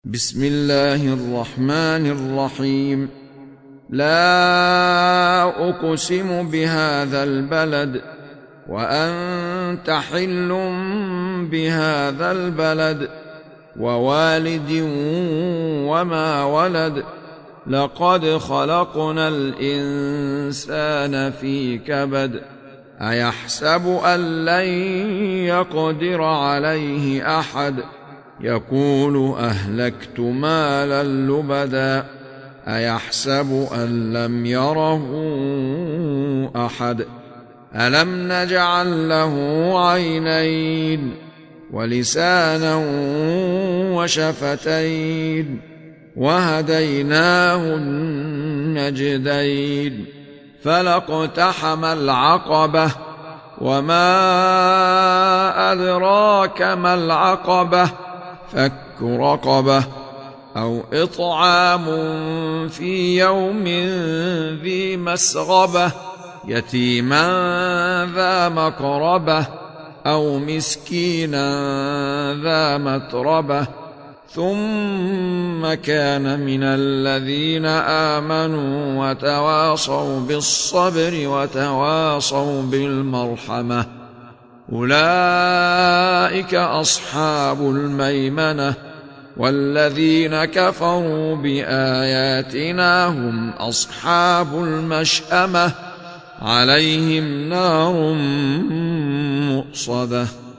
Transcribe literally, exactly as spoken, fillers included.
بسم الله الرحمن الرحيم. لا أقسم بهذا البلد وأنت حل بهذا البلد ووالد وما ولد لقد خلقنا الإنسان في كبد أيحسب أن لن يقدر عليه أحد يقول أهلكت مالا لبدا أيحسب أن لم يره أحد ألم نجعل له عينين ولسانا وشفتين وهديناه النجدين فلاقتحم العقبة وما أدراك ما العقبة فك رقبة أو إطعام في يوم ذي مسغبة يتيما ذا مقربة أو مسكينا ذا متربة ثم كان من الذين آمنوا وتواصوا بالصبر وتواصوا بالمرحمة أولئك أصحاب الميمنة والذين كفروا بآياتنا هم أصحاب المشأمة عليهم نار مؤصدة.